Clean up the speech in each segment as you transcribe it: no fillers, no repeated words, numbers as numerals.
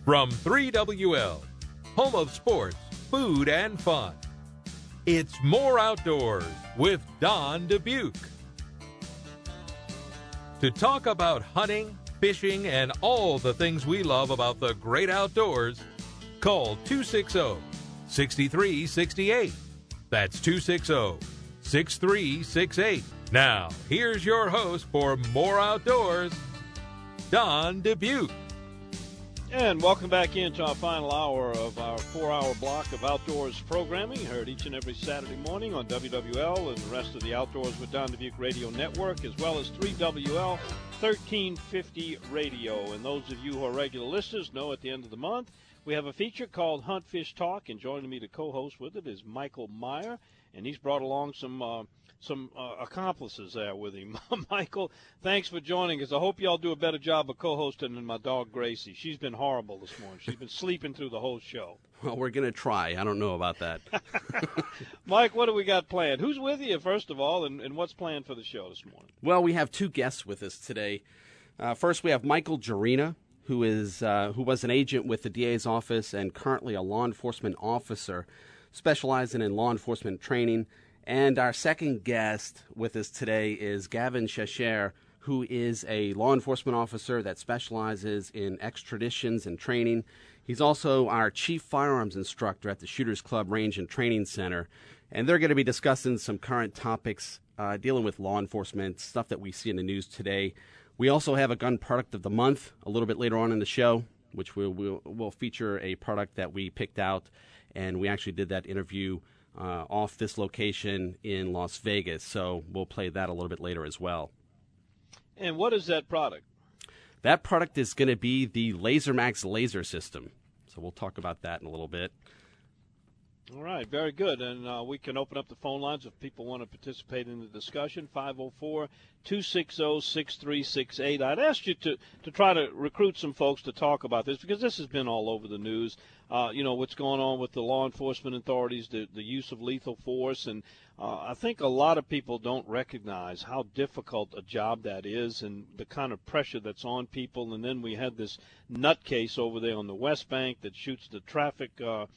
From 3WL, home of sports, food, and fun, it's More Outdoors with Don Dubuque. To talk about hunting, fishing, and all the things we love about the great outdoors, call 260-6368. That's 260-6368. Now, here's your host for More Outdoors, Don Dubuque. And welcome back into our final hour of our 4-hour block of outdoors programming, heard each and every Saturday morning on WWL and the rest of the Outdoors with Don Dubuque Radio Network, as well as 3WL 1350 Radio. And those of you who are regular listeners know at the end of the month, we have a feature called Hunt, Fish, Talk, and joining me to co-host with it is Michael Meyer, and he's brought along some accomplices there with him. Michael, thanks for joining us. I hope y'all do a better job of co-hosting than my dog Gracie. She's been horrible this morning. She's been sleeping through the whole show. Well, we're going to try. I don't know about that. Mike, what do we got planned? Who's with you, first of all, and what's planned for the show this morning? Well, we have two guests with us today. First, we have Michael Gerina, who was an agent with the DA's office and currently a law enforcement officer specializing in law enforcement training. And our second guest with us today is Gavin Cheshire, who is a law enforcement officer that specializes in extraditions and training. He's also our chief firearms instructor at the Shooters Club Range and Training Center. And they're going to be discussing some current topics dealing with law enforcement, stuff that we see in the news today. We also have a gun product of the month a little bit later on in the show, which will feature a product that we picked out, and we actually did that interview off this location in Las Vegas, so we'll play that a little bit later as well. And what is that product? That product is going to be the LaserMax laser system, so we'll talk about that in a little bit. All right, very good. And we can open up the phone lines if people want to participate in the discussion, 504-260-6368. I'd ask you to try to recruit some folks to talk about this, because this has been all over the news. What's going on with the law enforcement authorities, the use of lethal force. And I think a lot of people don't recognize how difficult a job that is and the kind of pressure that's on people. And then we had this nutcase over there on the West Bank that shoots the traffic the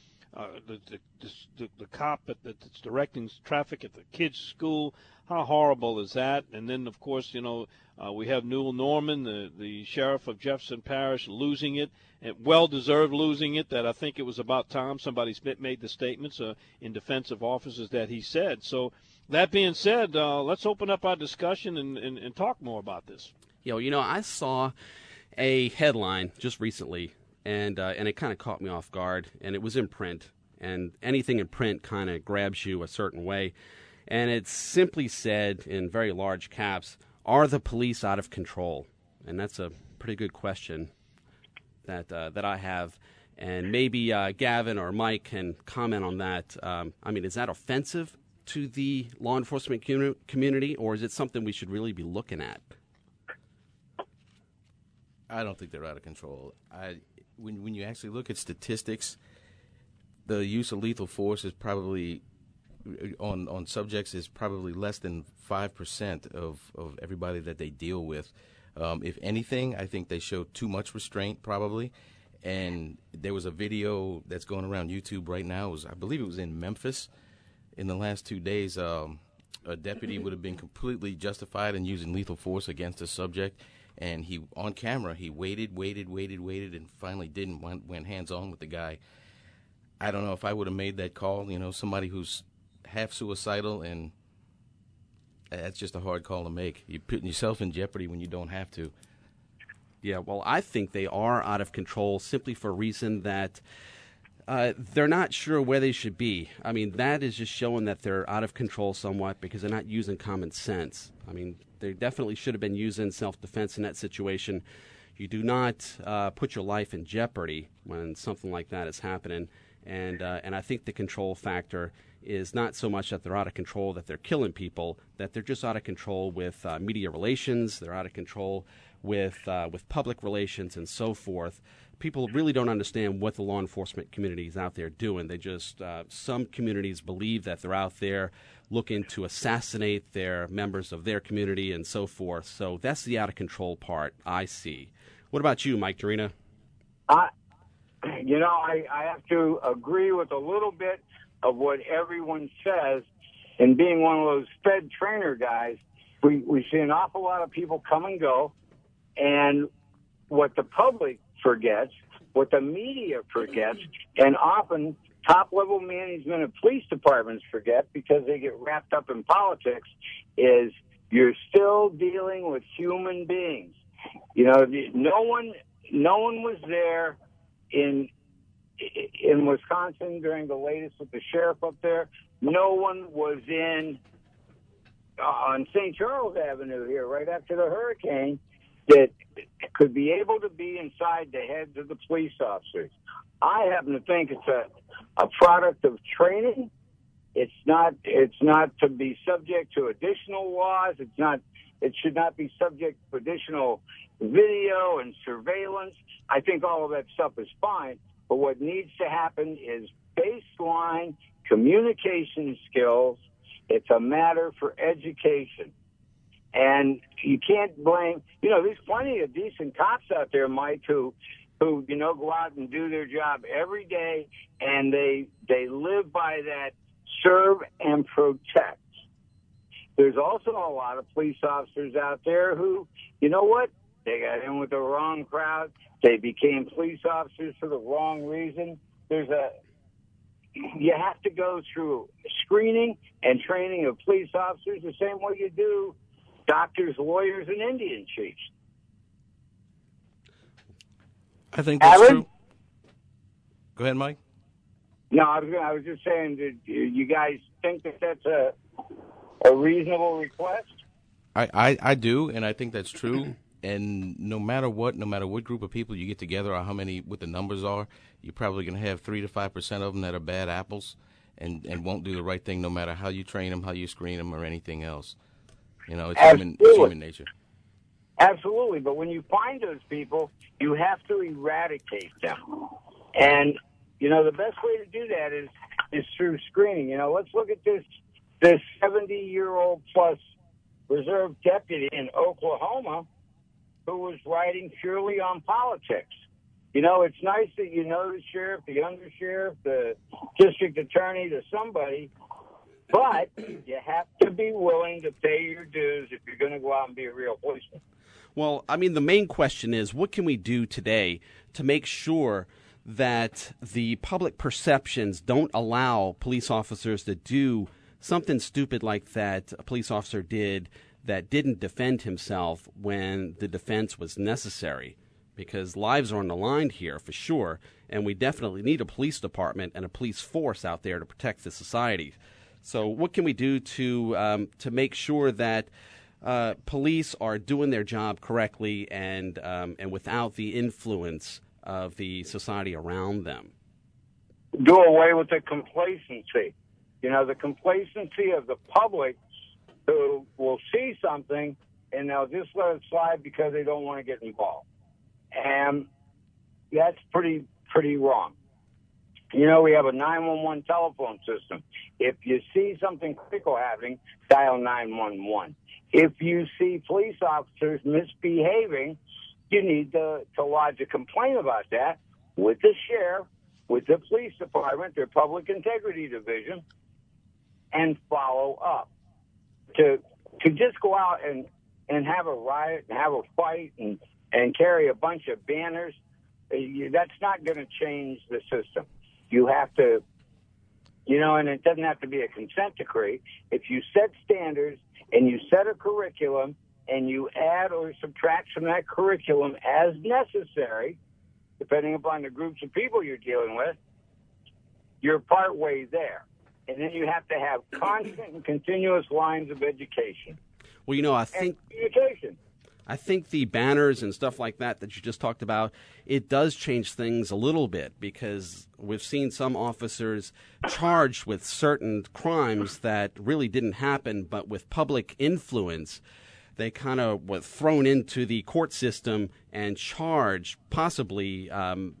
cop that's directing traffic at the kids' school. How horrible is that? And then, of course, we have Newell Norman, the sheriff of Jefferson Parish, losing it, and well-deserved losing it. That I think it was about time somebody made the statements in defense of officers that he said. So that being said, let's open up our discussion and talk more about this. I saw a headline just recently, and it kind of caught me off guard, and it was in print, and anything in print kind of grabs you a certain way, and it simply said in very large caps, "Are the police out of control?" And that's a pretty good question that I have, and maybe Gavin or Mike can comment on that. Is that offensive to the law enforcement community, or is it something we should really be looking at? I don't think they're out of control. When you actually look at statistics, the use of lethal force is probably on subjects is probably less than 5% of everybody that they deal with. If anything, I think they show too much restraint probably. And there was a video that's going around YouTube right now. I believe it was in Memphis. In the last 2 days, a deputy would have been completely justified in using lethal force against a subject. And he, on camera, he waited, and finally didn't, went hands-on with the guy. I don't know if I would have made that call, somebody who's half suicidal, and that's just a hard call to make. You're putting yourself in jeopardy when you don't have to. Yeah, well, I think they are out of control simply for a reason that they're not sure where they should be. That is just showing that they're out of control somewhat because they're not using common sense. They definitely should have been using self-defense in that situation. You do not put your life in jeopardy when something like that is happening. And I think the control factor is not so much that they're out of control, that they're killing people, that they're just out of control with media relations, they're out of control with public relations and so forth. People really don't understand what the law enforcement community is out there doing. They just, some communities believe that they're out there looking to assassinate their members of their community and so forth. So that's the out of control part I see. What about you, Mike Gerina? I have to agree with a little bit of what everyone says. And being one of those Fed trainer guys, we see an awful lot of people come and go. And what the public forgets, what the media forgets, and often top-level management of police departments forget because they get wrapped up in politics, is you're still dealing with human beings. No one was there in Wisconsin during the latest with the sheriff up there. No one was on St. Charles Avenue here right after the hurricane that could be able to be inside the heads of the police officers. I happen to think it's a product of training. It's not to be subject to additional laws. It should not be subject to additional video and surveillance. I think all of that stuff is fine, but what needs to happen is baseline communication skills. It's a matter for education. And you can't blame, there's plenty of decent cops out there, Mike, who go out and do their job every day, and they live by that serve and protect. There's also a lot of police officers out there who, they got in with the wrong crowd. They became police officers for the wrong reason. You have to go through screening and training of police officers the same way you do doctors, lawyers, and Indian chiefs. I think that's true. Go ahead, Mike. No, I was just saying, do you guys think that that's a reasonable request? I do, and I think that's true. And no matter what group of people you get together or what the numbers are, you're probably going to have 3 to 5% of them that are bad apples and won't do the right thing no matter how you train them, how you screen them, or anything else. It's human nature. Absolutely, but when you find those people, you have to eradicate them. And, the best way to do that is through screening. Let's look at this 70-year-old plus reserve deputy in Oklahoma who was writing purely on politics. It's nice that the sheriff, the undersheriff, the district attorney, to somebody, but you have to be willing to pay your dues if you're going to go out and be a real policeman. Well, the main question is, what can we do today to make sure that the public perceptions don't allow police officers to do something stupid like that a police officer did that didn't defend himself when the defense was necessary? Because lives are on the line here for sure, and we definitely need a police department and a police force out there to protect the society. So what can we do to make sure that police are doing their job correctly and without the influence of the society around them? Do away with the complacency. The complacency of the public who will see something and they'll just let it slide because they don't want to get involved. And that's pretty wrong. We have a 911 telephone system. If you see something critical happening, dial 911. If you see police officers misbehaving, you need to lodge a complaint about that with the sheriff, with the police department, their public integrity division, and follow up. To just go out and have a riot and have a fight and carry a bunch of banners, that's not going to change the system. You have to, and it doesn't have to be a consent decree. If you set standards and you set a curriculum and you add or subtract from that curriculum as necessary, depending upon the groups of people you're dealing with, you're partway there. And then you have to have constant and continuous lines of education. Well, I think the banners and stuff like that you just talked about, it does change things a little bit, because we've seen some officers charged with certain crimes that really didn't happen, but with public influence, they kind of were thrown into the court system and charged possibly,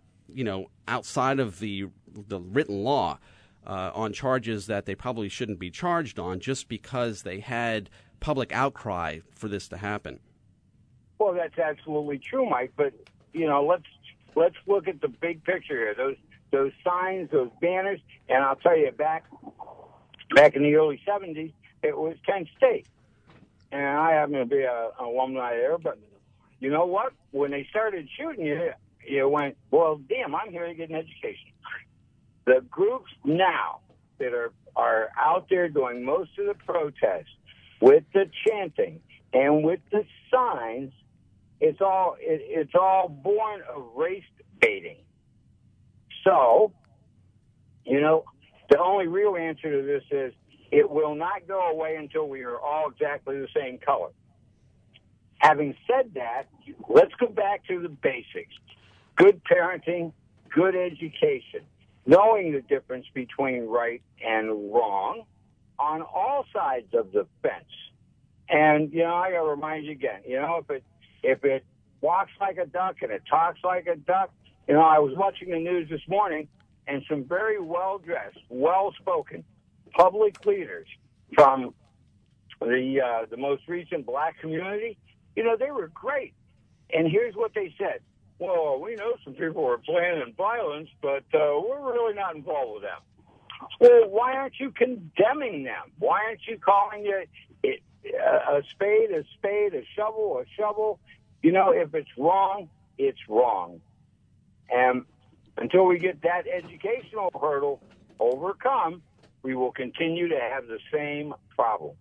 outside of the written law on charges that they probably shouldn't be charged on, just because they had public outcry for this to happen. Well, that's absolutely true, Mike. But let's look at the big picture here. Those signs, those banners, and I'll tell you, back in the early 70s, it was Kent State. And I happen to be an alumni there, but you know what? When they started shooting you, you went, well, damn, I'm here to get an education. The groups now that are out there doing most of the protests with the chanting and with the signs, it's all born of race baiting. So, you know, the only real answer to this is it will not go away until we are all exactly the same color. Having said that, let's go back to the basics. Good parenting, good education, knowing the difference between right and wrong on all sides of the fence. And, you know, I got to remind you again, you know, if it walks like a duck and it talks like a duck, you know, I was watching the news this morning, and some very well-dressed, well-spoken public leaders from the most recent black community, you know, they were great. And here's what they said. Well, we know some people are planning violence, but we're really not involved with them. Well, why aren't you condemning them? Why aren't you calling it a spade, a shovel? You know, if it's wrong, it's wrong. And until we get that educational hurdle overcome, we will continue to have the same problems.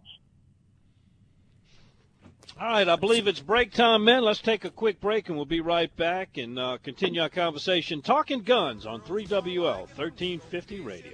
All right, I believe it's break time, men. Let's take a quick break, and we'll be right back and continue our conversation. Talking Guns on 3WL, 1350 Radio.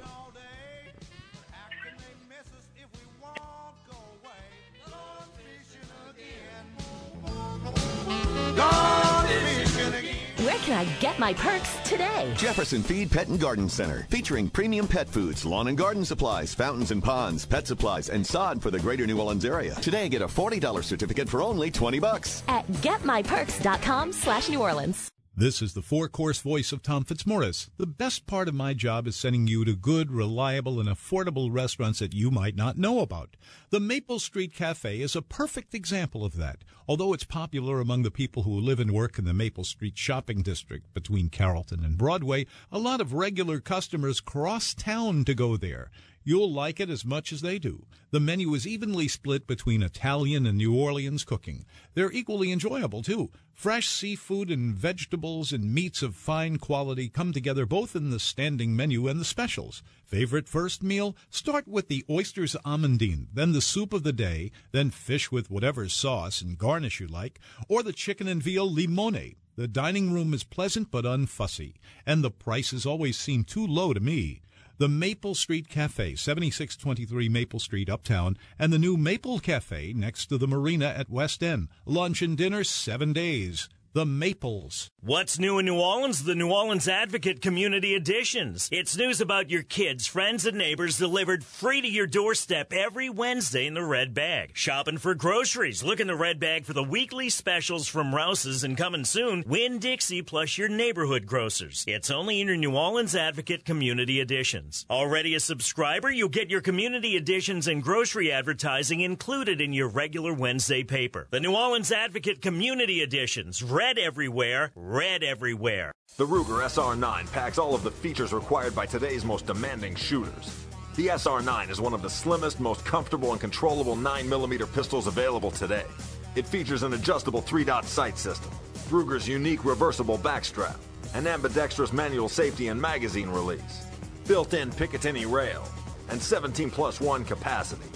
Where can I get my perks today? Jefferson Feed Pet and Garden Center, featuring premium pet foods, lawn and garden supplies, fountains and ponds, pet supplies, and sod for the greater New Orleans area. Today, get a $40 certificate for only $20. At getmyperks.com/New Orleans. This is the four-course voice of Tom Fitzmaurice. The best part of my job is sending you to good, reliable, and affordable restaurants that you might not know about. The Maple Street Cafe is a perfect example of that. Although it's popular among the people who live and work in the Maple Street shopping district between Carrollton and Broadway, a lot of regular customers cross town to go there. You'll like it as much as they do. The menu is evenly split between Italian and New Orleans cooking. They're equally enjoyable, too. Fresh seafood and vegetables and meats of fine quality come together both in the standing menu and the specials. Favorite first meal? Start with the oysters amandine, then the soup of the day, then fish with whatever sauce and garnish you like, or the chicken and veal limone. The dining room is pleasant but unfussy, and the prices always seem too low to me. The Maple Street Cafe, 7623 Maple Street, Uptown, and the new Maple Cafe next to the marina at West End. Lunch and dinner 7 days. The Maples. What's new in New Orleans? The New Orleans Advocate Community Editions. It's news about your kids, friends, and neighbors delivered free to your doorstep every Wednesday in the Red Bag. Shopping for groceries? Look in the Red Bag for the weekly specials from Rouse's, and coming soon, Winn-Dixie plus your neighborhood grocers. It's only in your New Orleans Advocate Community Editions. Already a subscriber? You'll get your Community Editions and grocery advertising included in your regular Wednesday paper. The New Orleans Advocate Community Editions. Red everywhere, red everywhere. The Ruger SR9 packs all of the features required by today's most demanding shooters. The SR9 is one of the slimmest, most comfortable, and controllable 9mm pistols available today. It features an adjustable 3-dot sight system, Ruger's unique reversible backstrap, an ambidextrous manual safety and magazine release, built-in Picatinny rail, and 17+1 capacity.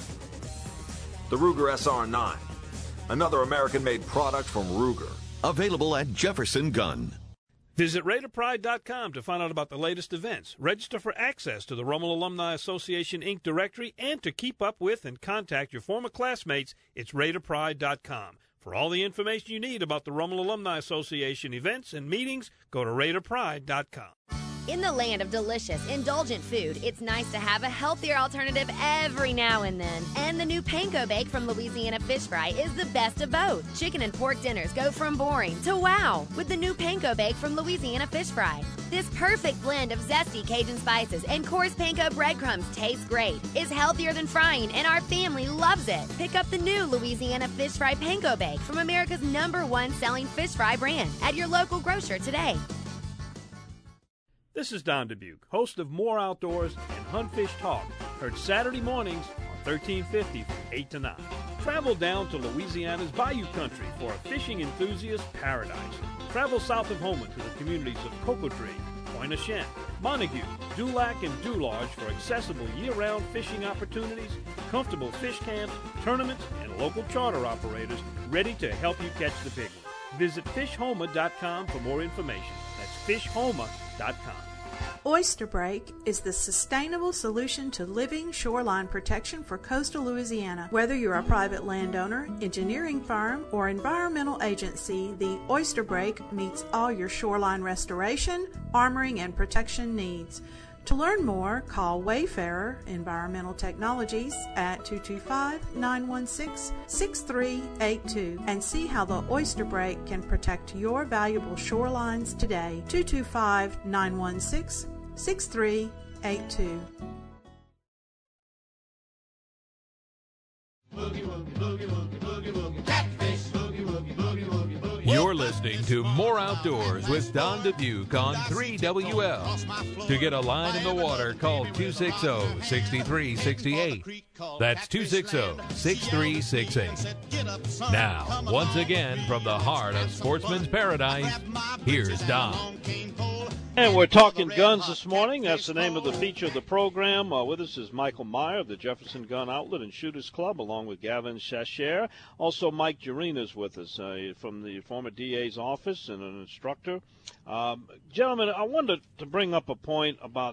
The Ruger SR9, another American-made product from Ruger. Available at Jefferson Gun. Visit RaiderPride.com to find out about the latest events. Register for access to the Rummel Alumni Association, Inc. directory, and to keep up with and contact your former classmates, it's RaiderPride.com. For all the information you need about the Rummel Alumni Association events and meetings, go to RaiderPride.com. In the land of delicious, indulgent food, it's nice to have a healthier alternative every now and then. And the new Panko Bake from Louisiana Fish Fry is the best of both. Chicken and pork dinners go from boring to wow with the new Panko Bake from Louisiana Fish Fry. This perfect blend of zesty Cajun spices and coarse panko breadcrumbs tastes great, is healthier than frying, and our family loves it. Pick up the new Louisiana Fish Fry Panko Bake from America's #1 selling fish fry brand at your local grocer today. This is Don Dubuque, host of More Outdoors and Hunt Fish Talk, heard Saturday mornings on 1350 from 8 to 9. Travel down to Louisiana's Bayou Country for a fishing enthusiast paradise. Travel south of Houma to the communities of Cocodrie, Pointe-aux-Chenes, Montague, Dulac, and Dularge for accessible year-round fishing opportunities, comfortable fish camps, tournaments, and local charter operators ready to help you catch the big one. Visit fishhouma.com for more information. That's fishhouma.com. Oyster Break is the sustainable solution to living shoreline protection for coastal Louisiana. Whether you're a private landowner, engineering firm, or environmental agency, the Oyster Break meets all your shoreline restoration, armoring, and protection needs. To learn more, call Wayfarer Environmental Technologies at 225-916-6382 and see how the Oyster Break can protect your valuable shorelines today. 225-916-6382. You're listening to More Outdoors with Don Dubuque on 3WL. To get a line in the water, call 260-6368. That's 260-6368. Now, once again, from the heart of Sportsman's Paradise, here's Don. And we're talking guns this morning. That's the name of the feature of the program. With us is Michael Meyer of the Jefferson Gun Outlet and Shooters Club, along with Gavin Chacher. Also, Mike Jarina is with us from the former DA's office and an instructor. Gentlemen, I wanted to bring up a point about,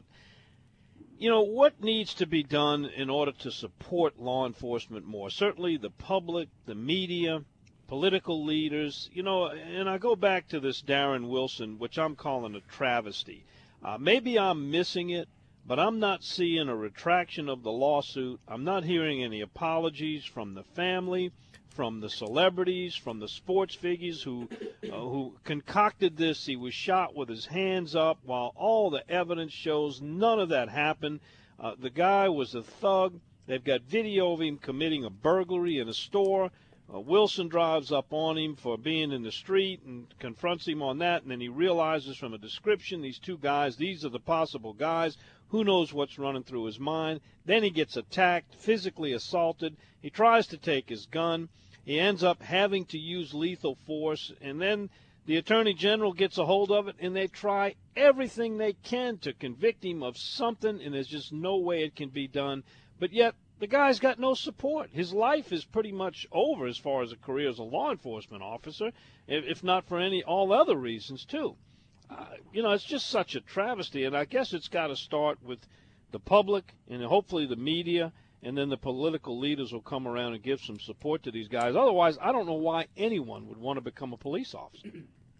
what needs to be done in order to support law enforcement more. Certainly the public, the media, political leaders, and I go back to this Darren Wilson, which I'm calling a travesty. Maybe I'm missing it, but I'm not seeing a retraction of the lawsuit. I'm not hearing any apologies from the family, from the celebrities, from the sports figures who concocted this. He was shot with his hands up while all the evidence shows none of that happened. The guy was a thug. They've got video of him committing a burglary in a store. Wilson drives up on him for being in the street and confronts him on that, and then he realizes from a description, these two guys, these are the possible guys. Who knows what's running through his mind? Then he gets attacked, physically assaulted. He tries to take his gun. He ends up having to use lethal force, and then the Attorney General gets a hold of it, and they try everything they can to convict him of something, and there's just no way it can be done. But yet, the guy's got no support. His life is pretty much over as far as a career as a law enforcement officer, if not for all other reasons, too. It's just such a travesty, and I guess it's got to start with the public and hopefully the media, and then the political leaders will come around and give some support to these guys. Otherwise, I don't know why anyone would want to become a police officer.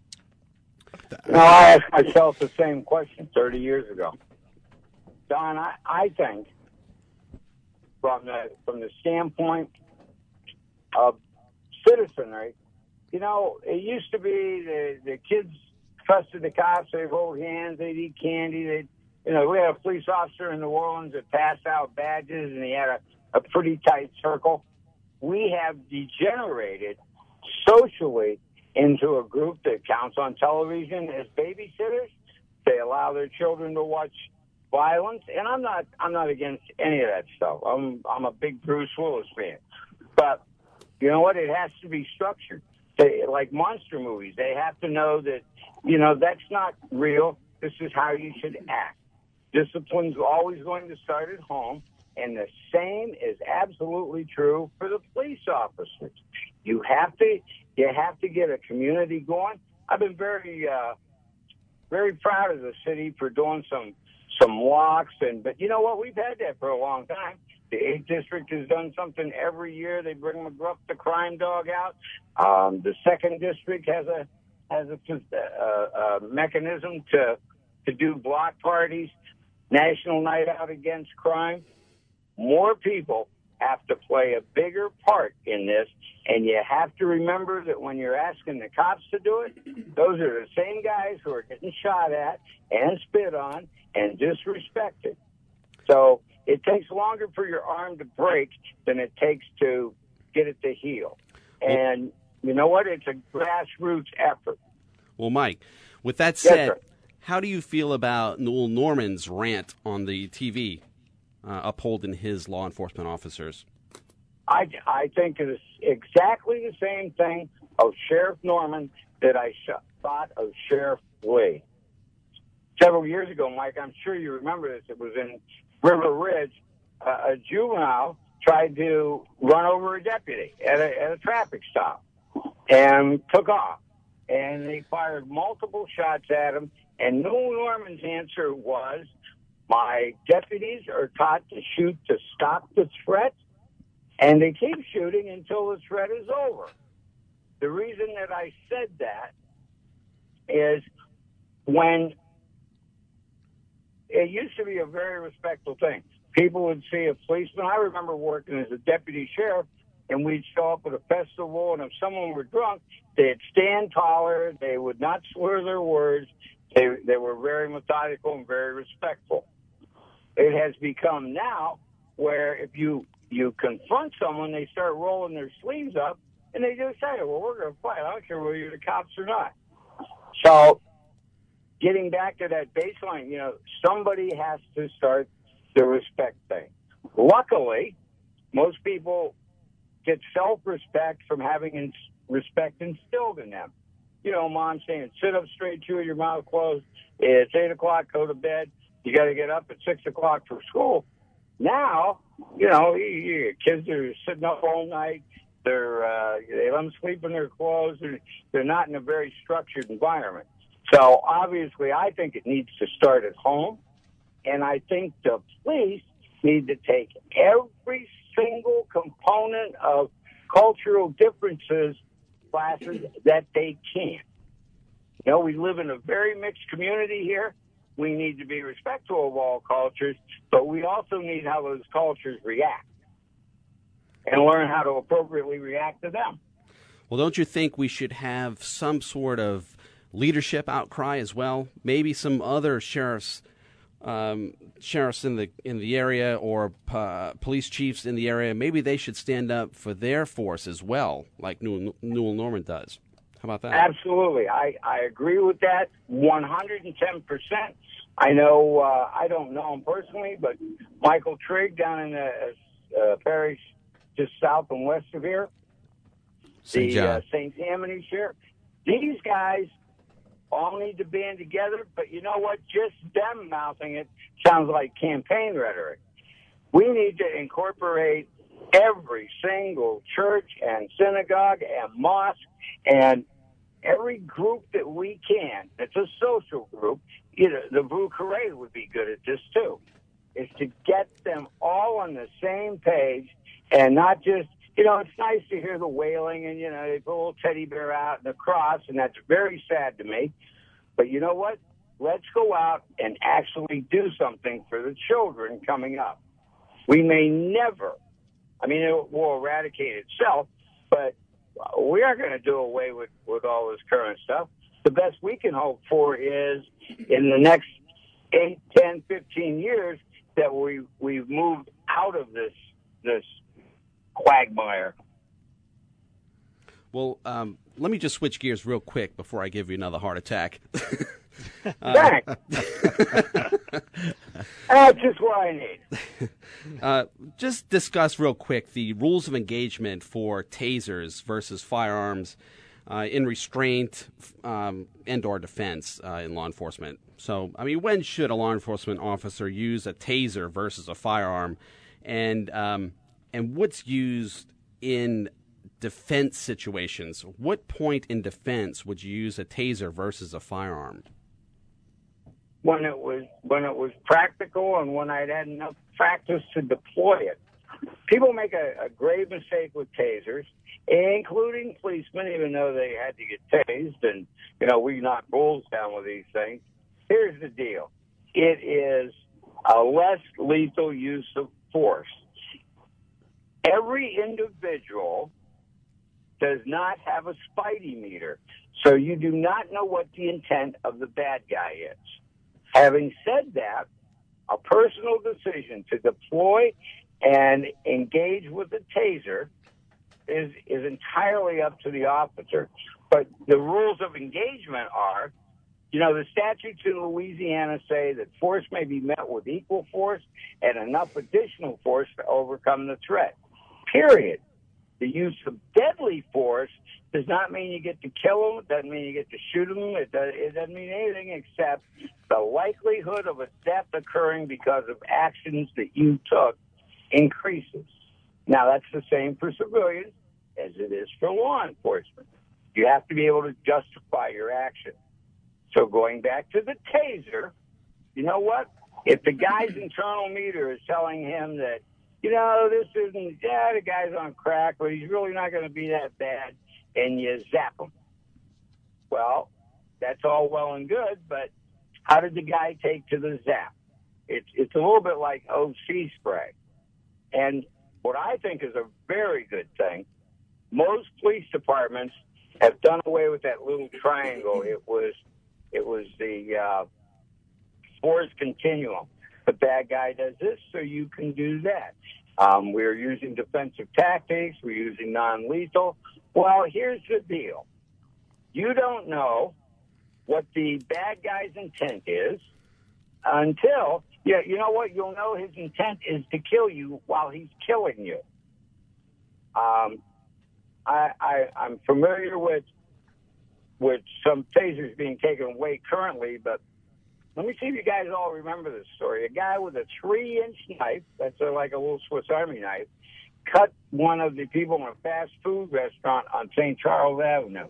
Now, I asked myself the same question 30 years ago. Don, I think from the standpoint of citizenry, it used to be the kids trusted the cops. They'd hold hands, they'd eat candy. We had a police officer in New Orleans that passed out badges, and he had a pretty tight circle. We have degenerated socially into a group that counts on television as babysitters. They allow their children to watch violence, and I'm not against any of that stuff. I'm a big Bruce Willis fan, but you know what? It has to be structured. Like monster movies, they have to know that that's not real. This is how you should act. Discipline's always going to start at home, and the same is absolutely true for the police officers. You have to get a community going. I've been very proud of the city for doing some walks, but you know what? We've had that for a long time. The 8th District has done something every year. They bring McGruff the crime dog out. The 2nd District has a mechanism to do block parties, National Night Out Against Crime. More people have to play a bigger part in this, and you have to remember that when you're asking the cops to do it, those are the same guys who are getting shot at and spit on and disrespected. So it takes longer for your arm to break than it takes to get it to heal. And you know what? It's a grassroots effort. Well, Mike, with that said, How do you feel about Newell Norman's rant on the TV upholding his law enforcement officers? I think it is exactly the same thing of Sheriff Norman that I thought of Sheriff Lee. Several years ago, Mike, I'm sure you remember this. It was in River Ridge. A juvenile tried to run over a deputy at a traffic stop and took off. And they fired multiple shots at him. And Newell Norman's answer was, my deputies are taught to shoot to stop the threat, and they keep shooting until the threat is over. The reason that I said that is when it used to be a very respectful thing. People would see a policeman. I remember working as a deputy sheriff, and we'd show up at a festival, and if someone were drunk, they'd stand taller. They would not slur their words. They were very methodical and very respectful. It has become now where if you confront someone, they start rolling their sleeves up, and they just say, well, we're going to fight. I don't care whether you're the cops or not. So getting back to that baseline, somebody has to start the respect thing. Luckily, most people get self-respect from having respect instilled in them. Mom saying, sit up straight, chew with your mouth closed. It's 8 o'clock, go to bed. You got to get up at 6 o'clock for school. Now, kids are sitting up all night. They let them sleep in their clothes. They're not in a very structured environment. So obviously, I think it needs to start at home. And I think the police need to take every single component of cultural differences classes that they can. We live in a very mixed community here. We need to be respectful of all cultures, but we also need how those cultures react and learn how to appropriately react to them. Well, don't you think we should have some sort of leadership outcry as well? Maybe some other sheriffs in the area or police chiefs in the area, maybe they should stand up for their force as well, like Newell Norman does. How about that? Absolutely. I agree with that 110%. I know, I don't know him personally, but Michael Trigg down in the parish just south and west of here, St. Tammany Sheriff, these guys all need to band together, but you know what? Just them mouthing it sounds like campaign rhetoric. We need to incorporate every single church and synagogue and mosque and every group that we can. It's a social group. The Vu Carré would be good at this too, is to get them all on the same page and not just, it's nice to hear the wailing and, they put a little teddy bear out and the cross, and that's very sad to me. But you know what? Let's go out and actually do something for the children coming up. We may never, it will eradicate itself, but we aren't going to do away with all this current stuff. The best we can hope for is in the next 8, 10, 15 years that we've moved out of this quagmire. Well, let me just switch gears real quick before I give you another heart attack. Thanks. That's just what I need. Just discuss real quick the rules of engagement for tasers versus firearms in restraint and or defense in law enforcement. So, when should a law enforcement officer use a taser versus a firearm, and what's used in defense situations? What point in defense would you use a taser versus a firearm? When it was practical and when I'd had enough practice to deploy it. People make a grave mistake with tasers, including policemen, even though they had to get tased, and we knock bulls down with these things. Here's the deal: it is a less lethal use of force. Every individual does not have a Spidey meter, so you do not know what the intent of the bad guy is. Having said that, a personal decision to deploy and engage with a taser is entirely up to the officer. But the rules of engagement are You know, the statutes in Louisiana say that force may be met with equal force and enough additional force to overcome the threat. Period. The use of deadly force does not mean you get to kill them. It doesn't mean you get to shoot them. It doesn't mean anything except the likelihood of a death occurring because of actions that you took increases. Now, that's the same for civilians as it is for law enforcement. You have to be able to justify your action. So going back to the taser, you know what? If the guy's internal meter is telling him that, you know, the guy's on crack, but he's really not going to be that bad, and you zap him. Well, that's all well and good, but how did the guy take to the zap? It's a little bit like OC spray. And what I think is a very good thing, most police departments have done away with that little triangle. It was the force continuum. The bad guy does this, so you can do that. We're using defensive tactics. We're using non-lethal. Well, here's the deal. You don't know what the bad guy's intent is until, you know what? You'll know his intent is to kill you while he's killing you. I'm familiar with some tasers being taken away currently, but let me see if you guys all remember this story. A guy with a 3-inch knife, that's like a little Swiss Army knife, cut one of the people in a fast food restaurant on St. Charles Avenue.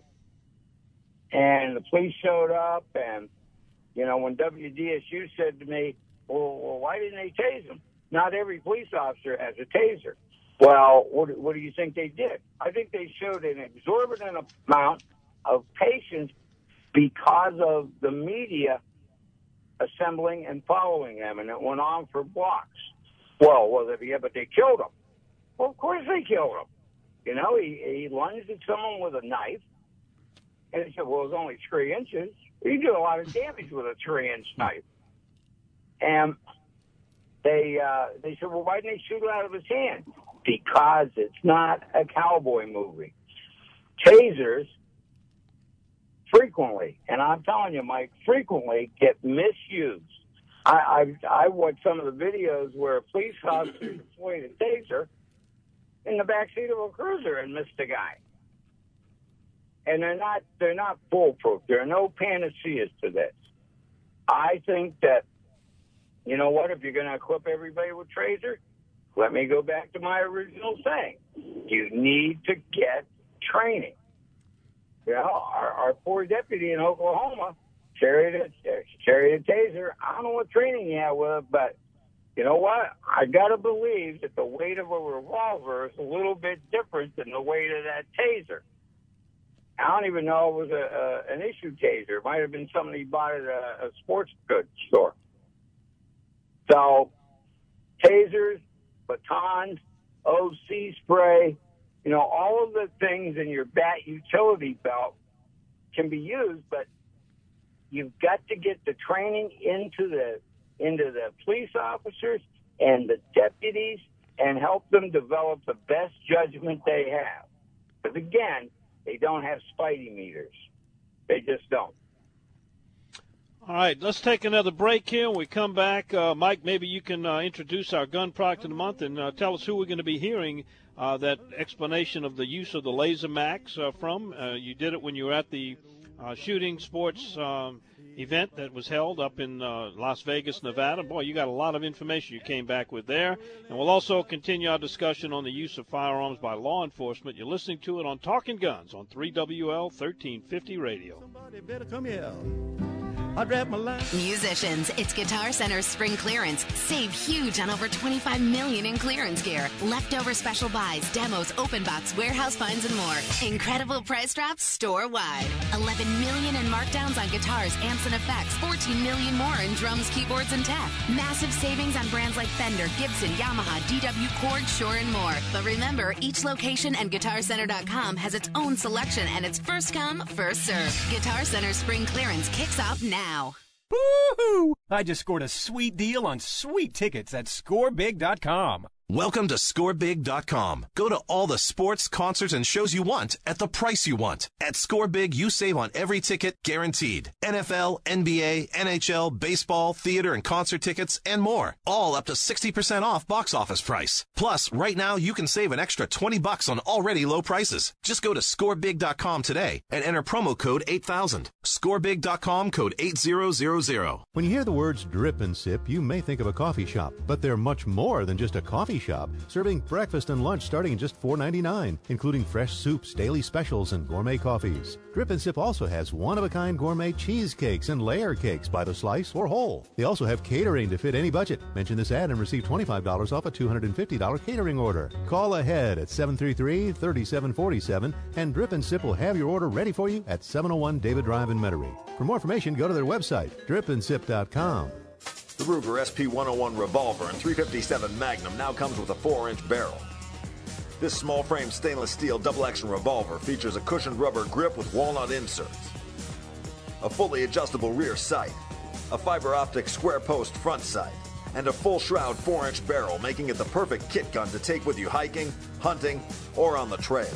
And the police showed up, and, you know, when WDSU said to me, well, why didn't they tase him? Not every police officer has a taser. Well, what do you think they did? I think they showed an exorbitant amount of patience because of the media assembling and following them, and it went on for blocks. Well, but they killed him. Well, of course they killed him. You know, he lunged at someone with a knife, and he said, well, it was only 3 inches. You do a lot of damage with a 3-inch knife. And they said, well, why didn't they shoot it out of his hand? Because it's not a cowboy movie. Tasers frequently, and I'm telling you, Mike, frequently get misused. I watched some of the videos where a police officer deployed a taser in the backseat of a cruiser and missed a guy. And they're not foolproof. There are no panaceas to this. I think that, you know what, if you're going to equip everybody with taser, let me go back to my original saying. You need to get training. You know, our poor deputy in Oklahoma carried a taser. I don't know what training he had with it, but you know what? I got to believe that the weight of a revolver is a little bit different than the weight of that taser. I don't even know it was an issue taser. It might have been something he bought at a sports goods store. So, tasers, batons, OC spray, you know, all of the things in your bat utility belt can be used, but you've got to get the training into the police officers and the deputies and help them develop the best judgment they have. Because, again, they don't have Spidey meters. They just don't. All right, let's take another break here. When we come back, Mike, maybe you can introduce our gun product of the month and tell us who we're going to be hearing that explanation of the use of the Laser Max from. You did it when you were at the shooting sports event that was held up in Las Vegas, Nevada. Boy, you got a lot of information you came back with there. And we'll also continue our discussion on the use of firearms by law enforcement. You're listening to it on Talking Guns on 3WL 1350 Radio. Somebody better come here. Musicians, it's Guitar Center's spring clearance. Save huge on over $25 million in clearance gear. Leftover special buys, demos, open box, warehouse finds, and more. Incredible price drops store-wide. $11 million in markdowns on guitars, amps, and effects. $14 million more in drums, keyboards, and tech. Massive savings on brands like Fender, Gibson, Yamaha, DW, Korg, Shure, and more. But remember, each location and GuitarCenter.com has its own selection, and it's first come, first served. Guitar Center spring clearance kicks off now. Woo-hoo! I just scored a sweet deal on sweet tickets at ScoreBig.com. Welcome to ScoreBig.com. Go to all the sports, concerts, and shows you want at the price you want. At ScoreBig, you save on every ticket, guaranteed. NFL, NBA, NHL, baseball, theater, and concert tickets, and more. All up to 60% off box office price. Plus, right now, you can save an extra $20 on already low prices. Just go to ScoreBig.com today and enter promo code 8000. ScoreBig.com, code 8000. When you hear the words Drip and Sip, you may think of a coffee shop, but they're much more than just a coffee shop, serving breakfast and lunch starting at just $4.99, including fresh soups, daily specials, and gourmet coffees. Drip and Sip also has one-of-a-kind gourmet cheesecakes and layer cakes by the slice or whole. They also have catering to fit any budget. Mention this ad and receive $25 off a $250 catering order. Call ahead at 733-3747, and Drip and Sip will have your order ready for you at 701 David Drive in Metairie. For more information, go to their website, dripandsip.com. The Ruger SP101 Revolver and 357 Magnum now comes with a 4-inch barrel. This small-frame stainless steel double-action revolver features a cushioned rubber grip with walnut inserts, a fully adjustable rear sight, a fiber-optic square-post front sight, and a full shroud 4-inch barrel, making it the perfect kit gun to take with you hiking, hunting, or on the trail.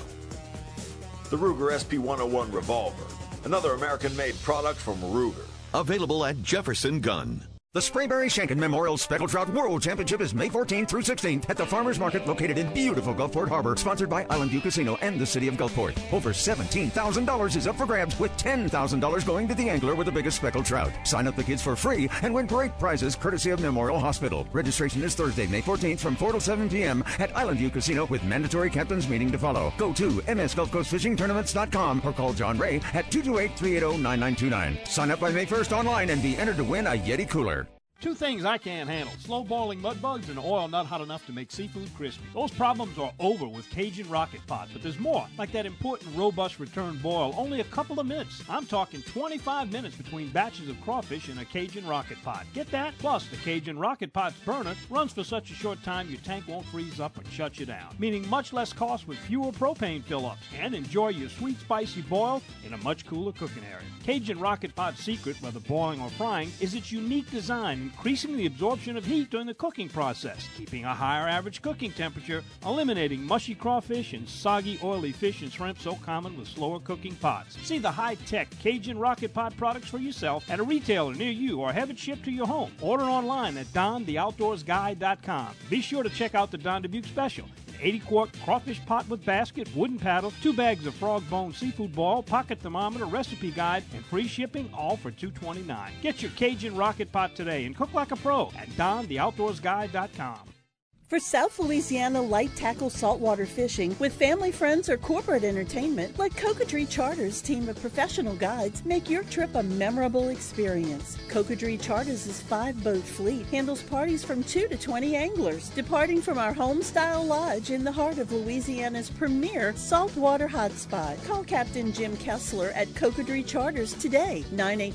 The Ruger SP101 Revolver, another American-made product from Ruger. Available at Jefferson Gun. The Sprayberry Shankin Memorial Speckled Trout World Championship is May 14th through 16th at the Farmers Market located in beautiful Gulfport Harbor, sponsored by Island View Casino and the City of Gulfport. Over $17,000 is up for grabs, with $10,000 going to the angler with the biggest speckled trout. Sign up the kids for free and win great prizes courtesy of Memorial Hospital. Registration is Thursday, May 14th from 4 to 7 p.m. at Island View Casino, with mandatory captain's meeting to follow. Go to msgulfcoastfishingtournaments.com or call John Ray at 228-380-9929. Sign up by May 1st online and be entered to win a Yeti cooler. Two things I can't handle: slow boiling mud bugs and oil not hot enough to make seafood crispy. Those problems are over with Cajun Rocket Pot, but there's more, like that important robust return boil, only a couple of minutes. I'm talking 25 minutes between batches of crawfish in a Cajun Rocket Pot. Get that? Plus, the Cajun Rocket Pot's burner runs for such a short time your tank won't freeze up and shut you down, meaning much less cost with fewer propane fill-ups. And enjoy your sweet spicy boil in a much cooler cooking area. Cajun Rocket Pot's secret, whether boiling or frying, is its unique design, increasing the absorption of heat during the cooking process, keeping a higher average cooking temperature, eliminating mushy crawfish and soggy, oily fish and shrimp so common with slower cooking pots. See the high-tech Cajun Rocket Pot products for yourself at a retailer near you, or have it shipped to your home. Order online at DonTheOutdoorsGuy.com. Be sure to check out the Don Dubuque Special: 80-quart crawfish pot with basket, wooden paddle, 2 bags of frog bone seafood boil, pocket thermometer, recipe guide, and free shipping, all for $229. Get your Cajun Rocket Pot today and cook like a pro at DonTheOutdoorsGuy.com. For South Louisiana light tackle saltwater fishing with family, friends, or corporate entertainment, let Cocodrie Charters' team of professional guides make your trip a memorable experience. Cocodrie Charters' 5-boat fleet handles parties from 2 to 20 anglers, departing from our home-style lodge in the heart of Louisiana's premier saltwater hotspot. Call Captain Jim Kessler at Cocodrie Charters today,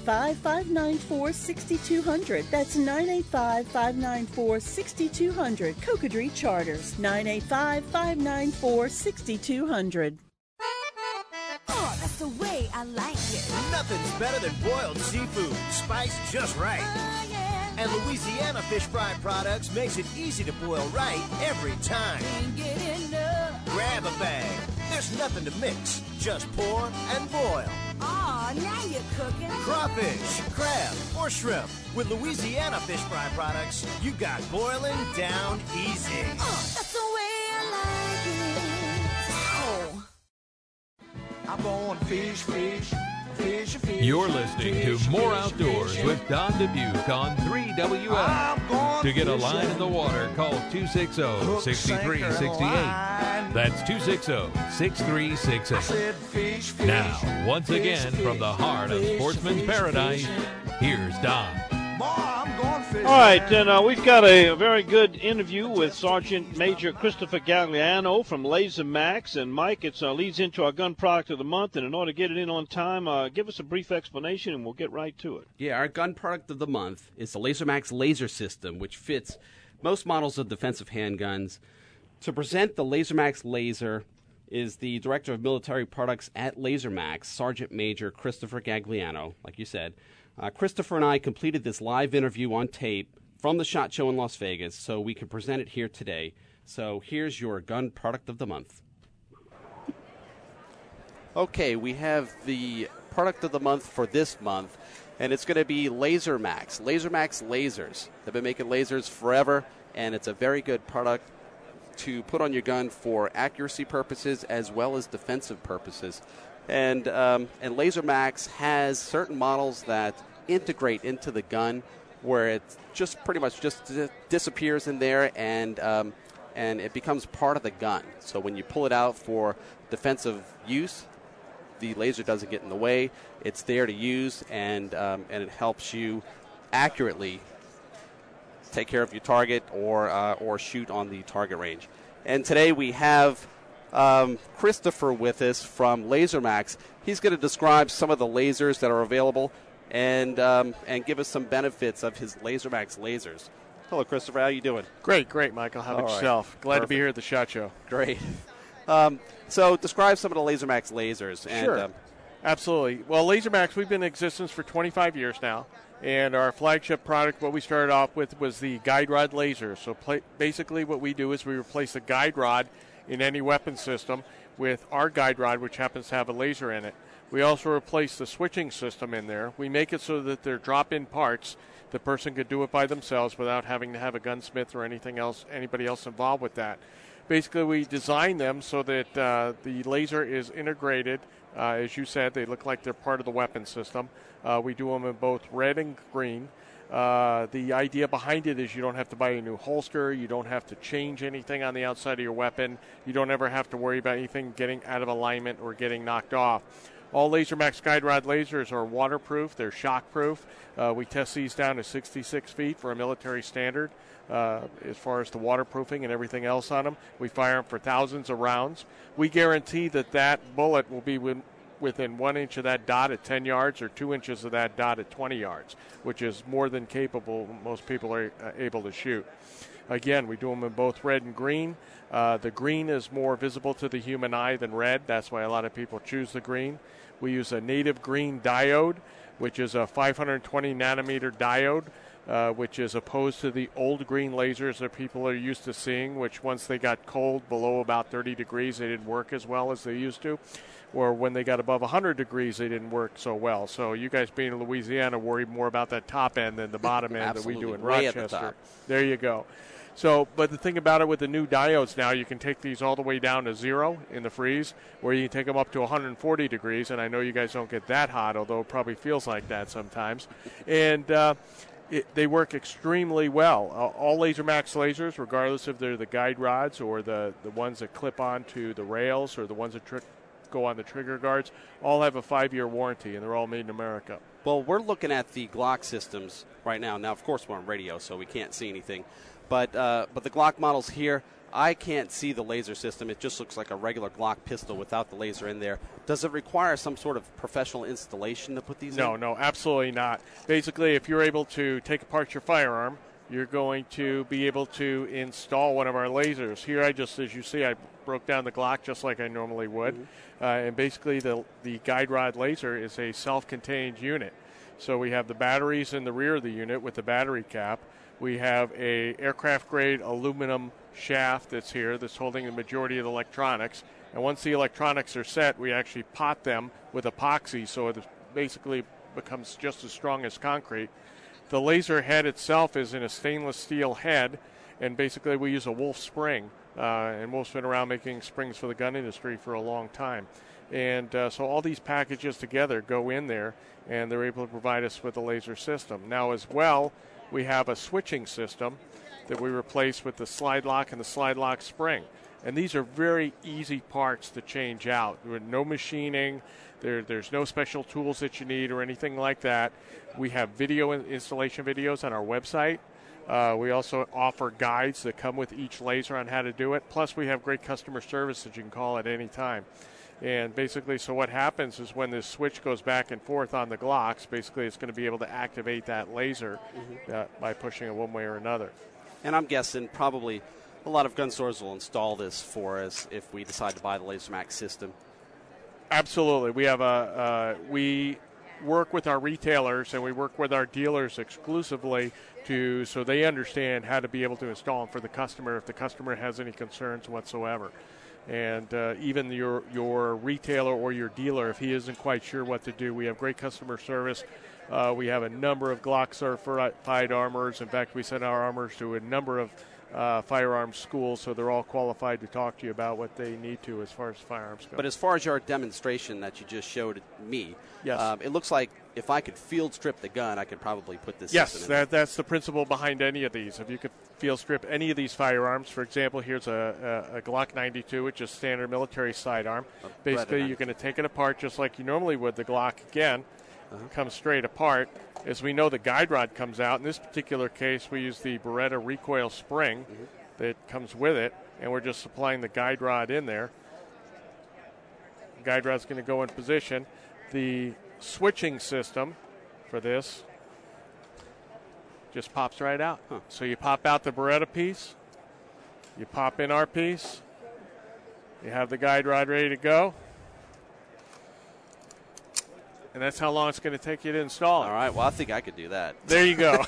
985-594-6200. That's 985-594-6200. Cocodrie Charters, 985-594-6200. Oh, that's the way I like it. Nothing's better than boiled seafood, spiced just right. Yeah. And Louisiana Fish Fry Products makes it easy to boil right every time. Can't get enough. Grab a bag. There's nothing to mix. Just pour and boil. Oh, now you're cooking. Crawfish, crab, or shrimp. With Louisiana Fish Fry Products, you got boiling down easy. Oh, that's the way I like it. Oh. I'm going fish, fish, fish, fish. You're listening to More Outdoors with Don Dubuque on 3WL. To get a line in the water, call 260-6368. That's 260-6368. Now, once again, from the heart of Sportsman's Paradise, here's Don. All right, and we've got a very good interview with Sergeant Major Christopher Gagliano from Laser Max. And, Mike, it leads into our gun product of the month. And in order to get it in on time, give us a brief explanation, and we'll get right to it. Yeah, our gun product of the month is the Laser Max laser system, which fits most models of defensive handguns. To present the Laser Max laser is the Director of Military Products at Laser Max, Sergeant Major Christopher Gagliano, like you said. Christopher and I completed this live interview on tape from the SHOT Show in Las Vegas, so we can present it here today. So here's your gun product of the month. Okay, we have the product of the month for this month, and it's going to be Laser Max. Laser Max lasers. They've been making lasers forever, and it's a very good product to put on your gun for accuracy purposes as well as defensive purposes. And Laser Max has certain models that integrate into the gun where it just pretty much just disappears in there and it becomes part of the gun. So when you pull it out for defensive use, the laser doesn't get in the way. It's there to use, and it helps you accurately take care of your target or shoot on the target range. And today we have Christopher with us from Laser Max. He's going to describe some of the lasers that are available and give us some benefits of his Laser Max lasers. Hello, Christopher. How you doing? Great, Michael. How about yourself? Glad to be here at the SHOT Show. Great. So describe some of the Laser Max lasers. Sure. Absolutely. Well, Laser Max, we've been in existence for 25 years now, and our flagship product, what we started off with, was the guide rod laser. So basically what we do is we replace a guide rod in any weapon system with our guide rod, which happens to have a laser in it. We also replace the switching system in there. We make it so that they're drop-in parts. The person could do it by themselves without having to have a gunsmith or anybody else involved with that. Basically, we design them so that the laser is integrated. As you said, they look like they're part of the weapon system. We do them in both red and green. The idea behind it is you don't have to buy a new holster. You don't have to change anything on the outside of your weapon. You don't ever have to worry about anything getting out of alignment or getting knocked off. All Laser Max guide rod lasers are waterproof. They're shockproof. We test these down to 66 feet for a military standard as far as the waterproofing and everything else on them. We fire them for thousands of rounds. We guarantee that bullet will be within 1 inch of that dot at 10 yards or 2 inches of that dot at 20 yards, which is more than capable most people are able to shoot. Again, we do them in both red and green. The green is more visible to the human eye than red. That's why a lot of people choose the green. We use a native green diode, which is a 520 nanometer diode, which is opposed to the old green lasers that people are used to seeing, which once they got cold below about 30 degrees, they didn't work as well as they used to. Or when they got above 100 degrees, they didn't work so well. So you guys being in Louisiana worry more about that top end than the bottom end that we do in Rochester. There you go. So, but the thing about it with the new diodes now, you can take these all the way down to 0 in the freeze, or you can take them up to 140 degrees, and I know you guys don't get that hot, although it probably feels like that sometimes. And they work extremely well. All Laser Max lasers, regardless if they're the guide rods or the ones that clip onto the rails or the ones that go on the trigger guards, all have a 5-year warranty, and they're all made in America. Well, we're looking at the Glock systems right now. Now, of course, we're on radio, so we can't see anything. But the Glock models here, I can't see the laser system. It just looks like a regular Glock pistol without the laser in there. Does it require some sort of professional installation to put these in? No, absolutely not. Basically, if you're able to take apart your firearm, you're going to be able to install one of our lasers. Here, as you see, I broke down the Glock just like I normally would. Mm-hmm. And basically, the guide rod laser is a self-contained unit. So we have the batteries in the rear of the unit with the battery cap. We have a aircraft-grade aluminum shaft that's here that's holding the majority of the electronics. And once the electronics are set, we actually pot them with epoxy so it basically becomes just as strong as concrete. The laser head itself is in a stainless steel head, and basically we use a Wolf spring. And Wolf's been around making springs for the gun industry for a long time. And so all these packages together go in there, and they're able to provide us with a laser system. Now, as well, we have a switching system that we replace with the slide lock and the slide lock spring. And these are very easy parts to change out. There's no machining. There's no special tools that you need or anything like that. We have video installation videos on our website. We also offer guides that come with each laser on how to do it. Plus, we have great customer service that you can call at any time. And basically, so what happens is when this switch goes back and forth on the Glocks, basically it's going to be able to activate that laser by pushing it one way or another. And I'm guessing probably a lot of gun stores will install this for us if we decide to buy the Laser Max system. Absolutely. We have work with our retailers and we work with our dealers exclusively so they understand how to be able to install them for the customer if the customer has any concerns whatsoever. And even your retailer or your dealer, if he isn't quite sure what to do, we have great customer service. We have a number of Glock certified armors. In fact, we send our armors to a number of firearms schools, so they're all qualified to talk to you about what they need to as far as firearms go. But as far as your demonstration that you just showed me, yes. It looks like if I could field strip the gun, I could probably put this system in. Yes, that's the principle behind any of these. If you could field strip any of these firearms, for example, here's a Glock 92, which is standard military sidearm. Basically, you're going to take it apart just like you normally would the Glock again. Comes straight apart. As we know, the guide rod comes out. In this particular case, we use the Beretta recoil spring that comes with it, and we're just supplying the guide rod in there. The guide rod's going to go in position. The switching system for this just pops right out. So you pop out the Beretta piece, you pop in our piece, you have the guide rod ready to go. And that's how long it's going to take you to install it. All right. Well, I think I could do that. There you go.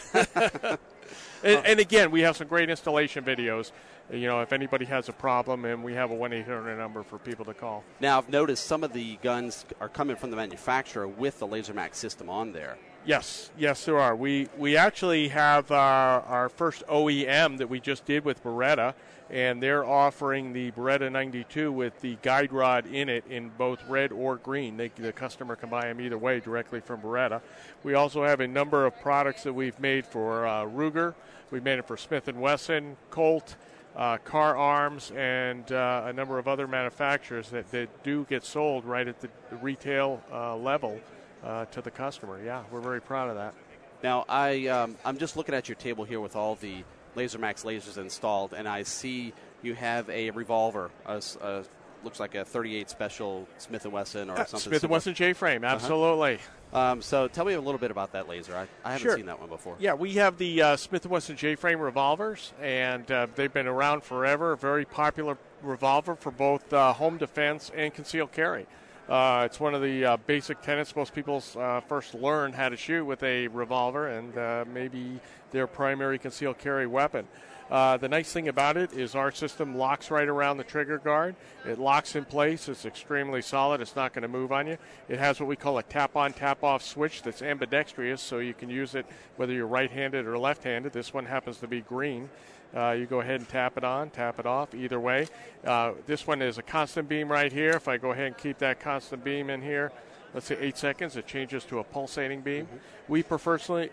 and again, we have some great installation videos. You know, if anybody has a problem, and we have a 1-800 number for people to call. Now, I've noticed some of the guns are coming from the manufacturer with the Laser Max system on there. Yes, there are. We actually have our first OEM that we just did with Beretta, and they're offering the Beretta 92 with the guide rod in it in both red or green. The customer can buy them either way directly from Beretta. We also have a number of products that we've made for Ruger. We've made it for Smith & Wesson, Colt, Car Arms, and a number of other manufacturers that do get sold right at the retail level to the customer. Yeah, we're very proud of that. Now, I'm just looking at your table here with all the Laser Max lasers installed, and I see you have a revolver, looks like a 38 Special Smith & Wesson or something. Smith & Wesson J-frame, absolutely. So tell me a little bit about that laser. I haven't seen that one before. Yeah, we have the Smith & Wesson J-frame revolvers, and they've been around forever. A very popular revolver for both home defense and concealed carry. It's one of the basic tenets. Most people first learn how to shoot with a revolver and maybe their primary concealed carry weapon. The nice thing about it is our system locks right around the trigger guard. It locks in place. It's extremely solid. It's not going to move on you. It has what we call a tap-on, tap-off switch that's ambidextrous, so you can use it whether you're right-handed or left-handed. This one happens to be green. You go ahead and tap it on, tap it off, either way. This one is a constant beam right here. If I go ahead and keep that constant beam in here, let's say 8 seconds, it changes to a pulsating beam. We personally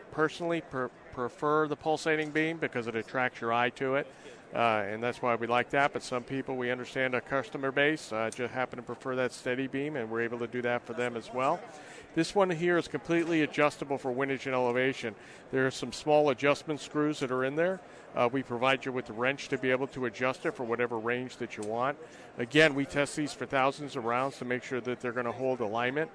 prefer the pulsating beam because it attracts your eye to it, and that's why we like that. But some people, we understand our customer base, just happen to prefer that steady beam, and we're able to do that for them as well. This one here is completely adjustable for windage and elevation. There are some small adjustment screws that are in there. We provide you with the wrench to be able to adjust it for whatever range that you want. Again, we test these for thousands of rounds to make sure that they're going to hold alignment.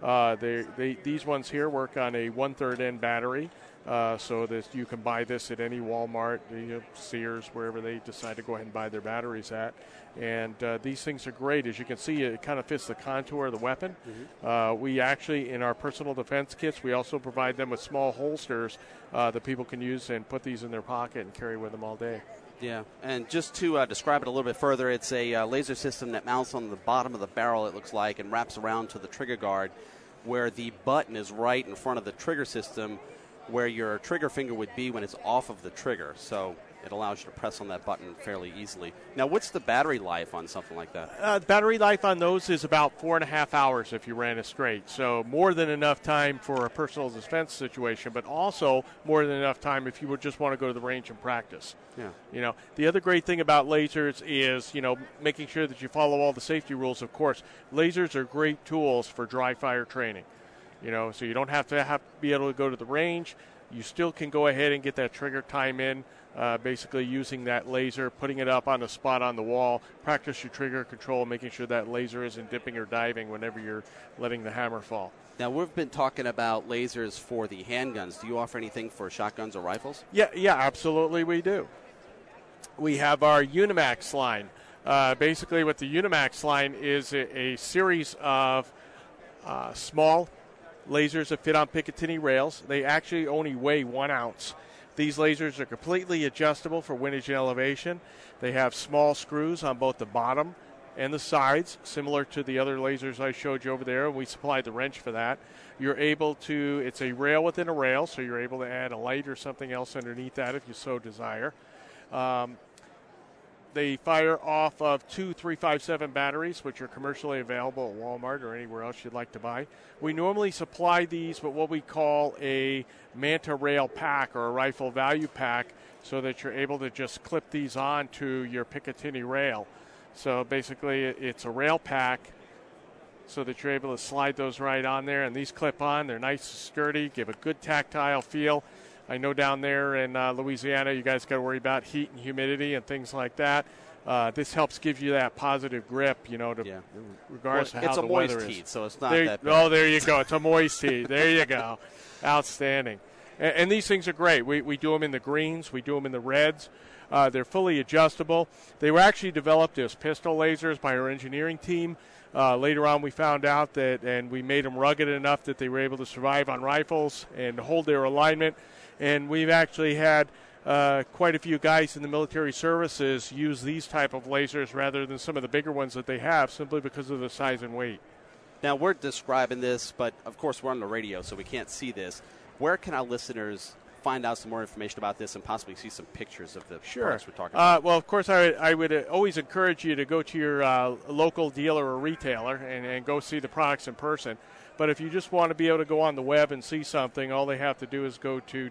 These ones here work on a 1/3 N battery, so that you can buy this at any Walmart, Sears, wherever they decide to go ahead and buy their batteries at. And these things are great. As you can see, it kind of fits the contour of the weapon. We actually, in our personal defense kits, we also provide them with small holsters that people can use and put these in their pocket and carry with them all day. Yeah, and just to describe it a little bit further, it's a laser system that mounts on the bottom of the barrel, it looks like, and wraps around to the trigger guard, where the button is right in front of the trigger system where your trigger finger would be when it's off of the trigger. So it allows you to press on that button fairly easily. Now, what's the battery life on something like that? Battery life on those is about 4.5 hours if you ran it straight. So more than enough time for a personal defense situation, but also more than enough time if you would just want to go to the range and practice. Yeah. The other great thing about lasers is, making sure that you follow all the safety rules, of course. Lasers are great tools for dry fire training. So you don't have to be able to go to the range. You still can go ahead and get that trigger time in, basically using that laser, putting it up on the spot on the wall, practice your trigger control, making sure that laser isn't dipping or diving whenever you're letting the hammer fall. Now, we've been talking about lasers for the handguns. Do you offer anything for shotguns or rifles? Yeah, absolutely we do. We have our Unimax line. Basically, what the Unimax line is a series of small lasers that fit on Picatinny rails. They actually only weigh 1 ounce. These lasers are completely adjustable for windage and elevation. They have small screws on both the bottom and the sides, similar to the other lasers I showed you over there. We supplied the wrench for that. You're able to, it's a rail within a rail, so you're able to add a light or something else underneath that if you so desire. They fire off of 2 357 batteries, which are commercially available at Walmart or anywhere else you'd like to buy. We normally supply these with what we call a Manta Rail pack or a rifle value pack, so that you're able to just clip these onto your Picatinny rail. So basically it's a rail pack so that you're able to slide those right on there, and these clip on. They're nice and sturdy, give a good tactile feel. I know down there in Louisiana you guys got to worry about heat and humidity and things like that. This helps give you that positive grip, regardless of how the weather is. It's a moist heat, so it's not that bad. Oh, there you go. It's a moist heat. There you go. Outstanding. And these things are great. We do them in the greens. We do them in the reds. They're fully adjustable. They were actually developed as pistol lasers by our engineering team. Later on we found out that, and we made them rugged enough that they were able to survive on rifles and hold their alignment. And we've actually had quite a few guys in the military services use these type of lasers rather than some of the bigger ones that they have, simply because of the size and weight. Now, we're describing this, but of course we're on the radio, so we can't see this. Where can our listeners find out some more information about this and possibly see some pictures of the products we're talking about? Well, of course, I would always encourage you to go to your local dealer or retailer and go see the products in person. But if you just want to be able to go on the web and see something, all they have to do is go to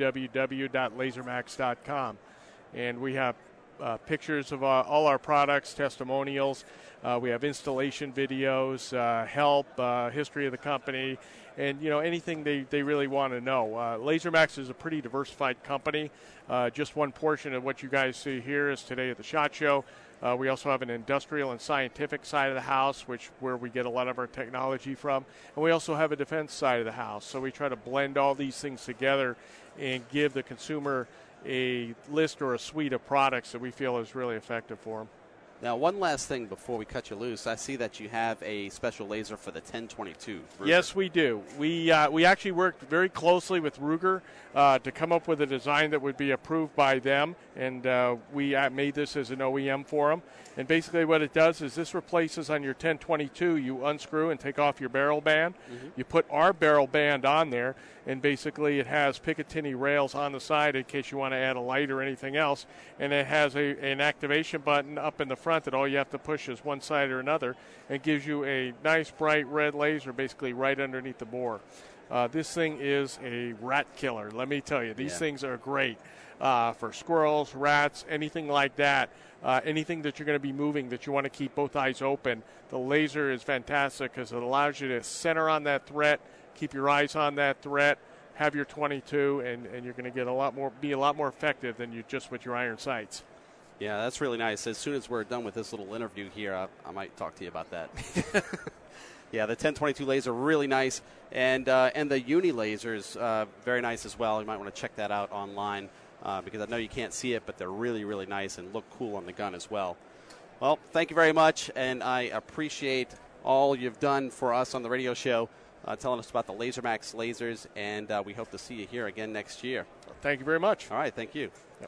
www.lasermax.com. And we have pictures of all our products, testimonials. We have installation videos, help, history of the company, and anything they really want to know. LaserMax is a pretty diversified company. Just one portion of what you guys see here is today at the SHOT Show. We also have an industrial and scientific side of the house, where we get a lot of our technology from. And we also have a defense side of the house. So we try to blend all these things together and give the consumer a list or a suite of products that we feel is really effective for them. Now, one last thing before we cut you loose. I see that you have a special laser for the 1022. Ruger. Yes, we do. We actually worked very closely with Ruger to come up with a design that would be approved by them, and we made this as an OEM for them. And basically what it does is this replaces on your 1022, you unscrew and take off your barrel band. Mm-hmm. You put our barrel band on there, and basically it has Picatinny rails on the side in case you want to add a light or anything else. And it has an activation button up in the front that all you have to push is one side or another, and gives you a nice bright red laser basically right underneath the bore. This thing is a rat killer, let me tell you. These things are great for squirrels, rats, anything like that. Anything that you're going to be moving that you want to keep both eyes open. The laser is fantastic because it allows you to center on that threat, keep your eyes on that threat, have your 22, and you're going to get be a lot more effective than you just with your iron sights. Yeah, that's really nice. As soon as we're done with this little interview here, I might talk to you about that. Yeah, the 1022 laser, really nice. And the Uni lasers, very nice as well. You might want to check that out online because I know you can't see it, but they're really, really nice and look cool on the gun as well. Well, thank you very much, and I appreciate all you've done for us on the radio show, telling us about the LaserMax lasers, and we hope to see you here again next year. Thank you very much. All right, thank you. Yep.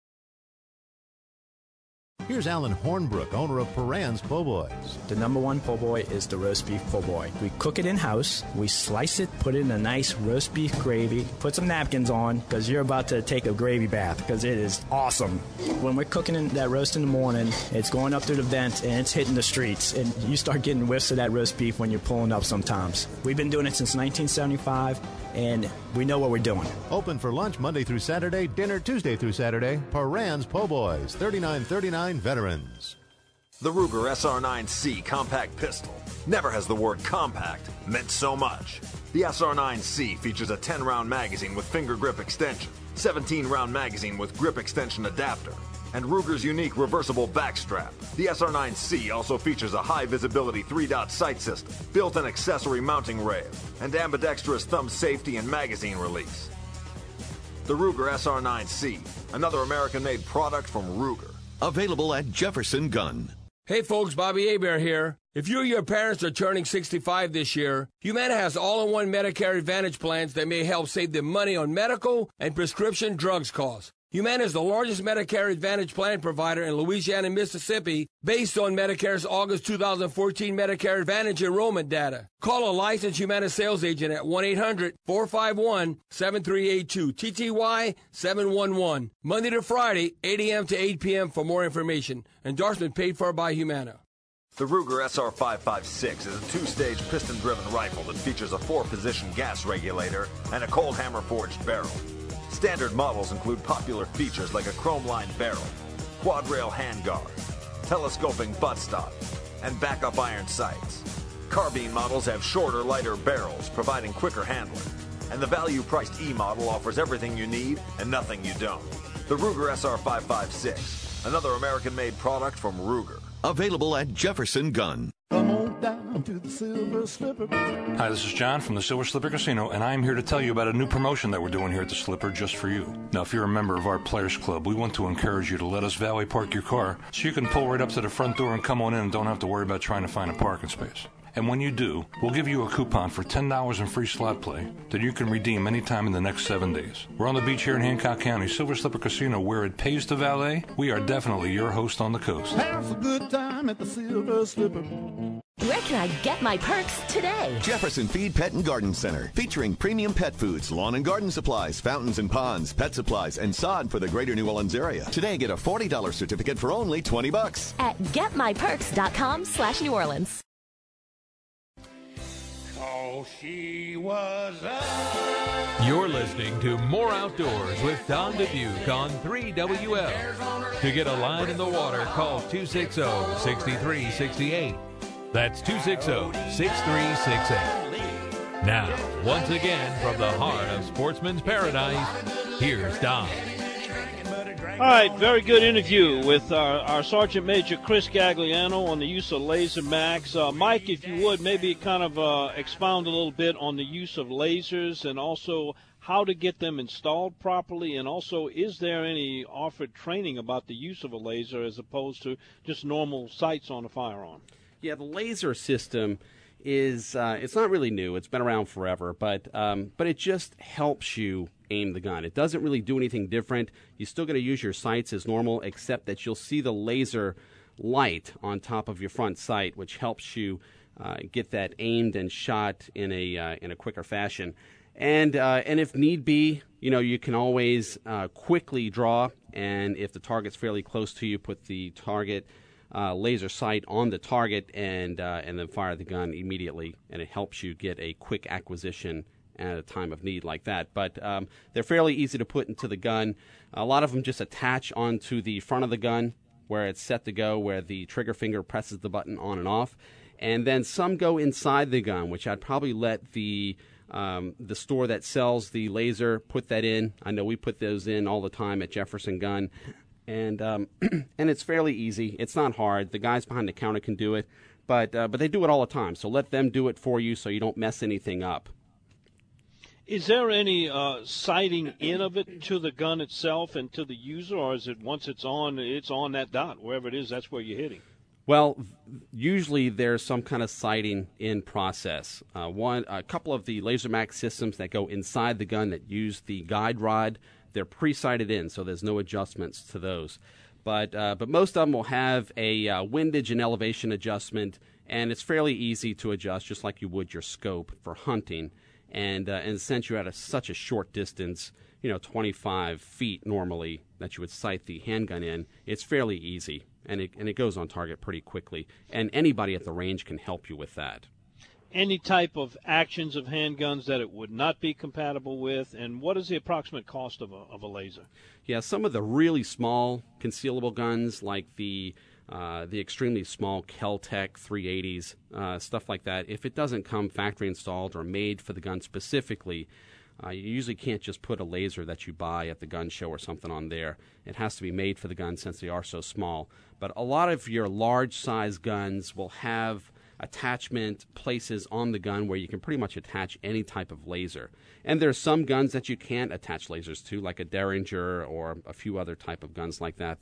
Here's Alan Hornbrook, owner of Paran's Po' Boys. The number one po' boy is the roast beef po' boy. We cook it in-house, we slice it, put it in a nice roast beef gravy, put some napkins on, because you're about to take a gravy bath, because it is awesome. When we're cooking that roast in the morning, it's going up through the vent, and it's hitting the streets, and you start getting whiffs of that roast beef when you're pulling up sometimes. We've been doing it since 1975, and we know what we're doing. Open for lunch Monday through Saturday, dinner Tuesday through Saturday. Paran's Po' Boys, 3939 Veterans. The Ruger SR9C compact pistol. Never has the word compact meant so much. The SR9C features a 10-round magazine with finger grip extension, 17-round magazine with grip extension adapter, and Ruger's unique reversible back strap. The SR9C also features a high-visibility 3-dot sight system, built-in accessory mounting rail, and ambidextrous thumb safety and magazine release. The Ruger SR9C, another American-made product from Ruger. Available at Jefferson Gun. Hey folks, Bobby Hebert here. If you or your parents are turning 65 this year, Humana has all-in-one Medicare Advantage plans that may help save them money on medical and prescription drugs costs. Humana is the largest Medicare Advantage plan provider in Louisiana and Mississippi based on Medicare's August 2014 Medicare Advantage enrollment data. Call a licensed Humana sales agent at 1-800-451-7382, TTY 711, Monday to Friday, 8 a.m. to 8 p.m. for more information. Endorsement paid for by Humana. The Ruger SR556 is a two-stage piston-driven rifle that features a 4-position gas regulator and a cold hammer-forged barrel. Standard models include popular features like a chrome-lined barrel, quad-rail handguard, telescoping buttstock, and backup iron sights. Carbine models have shorter, lighter barrels, providing quicker handling. And the value-priced E model offers everything you need and nothing you don't. The Ruger SR556, another American-made product from Ruger. Available at Jefferson Gun. Come on down to the Silver Slipper. Hi, this is John from the Silver Slipper Casino, and I'm here to tell you about a new promotion that we're doing here at the Slipper just for you. Now, if you're a member of our Players Club, we want to encourage you to let us valet park your car so you can pull right up to the front door and come on in and don't have to worry about trying to find a parking space. And when you do, we'll give you a coupon for $10 in free slot play that you can redeem anytime in the next 7 days. We're on the beach here in Hancock County, Silver Slipper Casino, where it pays to valet. We are definitely your host on the coast. Have a good time at the Silver Slipper. Where can I get my perks today? Jefferson Feed Pet and Garden Center, featuring premium pet foods, lawn and garden supplies, fountains and ponds, pet supplies, and sod for the greater New Orleans area. Today, get a $40 certificate for only $20. At getmyperks.com/New Orleans. Oh, she was You're listening to More Outdoors with Don Dubuque on 3WL. To get a line in the water, call 260-6368. That's 260-6368. Now, once again, from the heart of Sportsman's Paradise, here's Don. All right, very good interview with our Sergeant Major Chris Gagliano on the use of Laser Max. Mike, if you would, maybe kind of expound a little bit on the use of lasers and also how to get them installed properly, and also is there any offered training about the use of a laser as opposed to just normal sights on a firearm? Yeah, the laser system is it's not really new. It's been around forever, but it just helps you aim the gun. It doesn't really do anything different. You're still going to use your sights as normal, except that you'll see the laser light on top of your front sight, which helps you get that aimed and shot in a quicker fashion. And if need be, you can always quickly draw, and if the target's fairly close to you, put the target laser sight on the target and then fire the gun immediately, and it helps you get a quick acquisition at a time of need like that. But they're fairly easy to put into the gun. A lot of them just attach onto the front of the gun where it's set to go, where the trigger finger presses the button on and off. And then some go inside the gun, which I'd probably let the store that sells the laser put that in. I know we put those in all the time at Jefferson Gun. And and it's fairly easy. It's not hard. The guys behind the counter can do it, but they do it all the time. So let them do it for you so you don't mess anything up. Is there any sighting in of it to the gun itself and to the user, or is it once it's on that dot, wherever it is, that's where you're hitting? Well, usually there's some kind of sighting in process. A couple of the Laser Max systems that go inside the gun that use the guide rod, they're pre-sighted in, so there's no adjustments to those. But most of them will have a windage and elevation adjustment, and it's fairly easy to adjust, just like you would your scope for hunting. And since you're at such a short distance, 25 feet normally that you would sight the handgun in, it's fairly easy, and it goes on target pretty quickly. And anybody at the range can help you with that. Any type of actions of handguns that it would not be compatible with, and what is the approximate cost of a laser? Yeah, some of the really small concealable guns, like the extremely small Kel-Tec 380s, stuff like that, if it doesn't come factory installed or made for the gun specifically, you usually can't just put a laser that you buy at the gun show or something on there. It has to be made for the gun since they are so small. But a lot of your large size guns will have attachment places on the gun where you can pretty much attach any type of laser. And there's some guns that you can't attach lasers to, like a Derringer or a few other type of guns like that.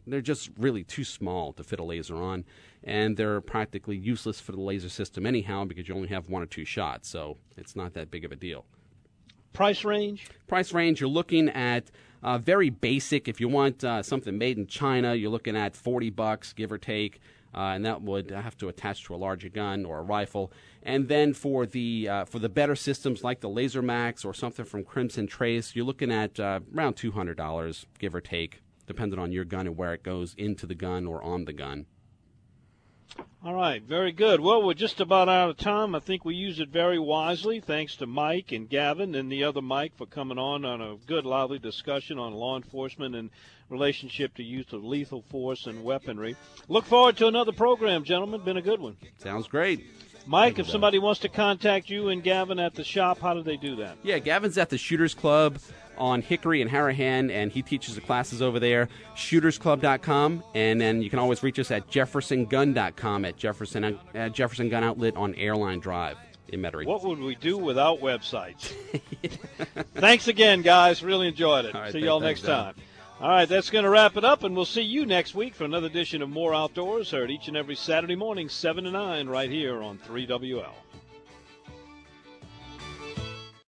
they're just really too small to fit a laser on, and they're practically useless for the laser system anyhow because you only have 1 or 2 shots, so it's not that big of a deal. Price range? Price range, you're looking at very basic. If you want something made in China, you're looking at $40, give or take. And that would have to attach to a larger gun or a rifle. And then for the better systems like the Laser Max or something from Crimson Trace, you're looking at around $200, give or take, depending on your gun and where it goes into the gun or on the gun. All right, very good. Well, we're just about out of time. I think we used it very wisely. Thanks to Mike and Gavin and the other Mike for coming on a good, lively discussion on law enforcement and relationship to use of lethal force and weaponry. Look forward to another program, gentlemen. Been a good one. Sounds great. Mike, if somebody wants to contact you and Gavin at the shop, how do they do that? Yeah, Gavin's at the Shooters Club on Hickory and Harahan, and he teaches the classes over there, shootersclub.com, and then you can always reach us at jeffersongun.com at Jefferson Gun Outlet on Airline Drive in Metairie. What would we do without websites? Thanks again, guys. Really enjoyed it. Right, see y'all next time. All right, that's going to wrap it up, and we'll see you next week for another edition of More Outdoors, heard each and every Saturday morning, 7 to 9, right here on 3WL.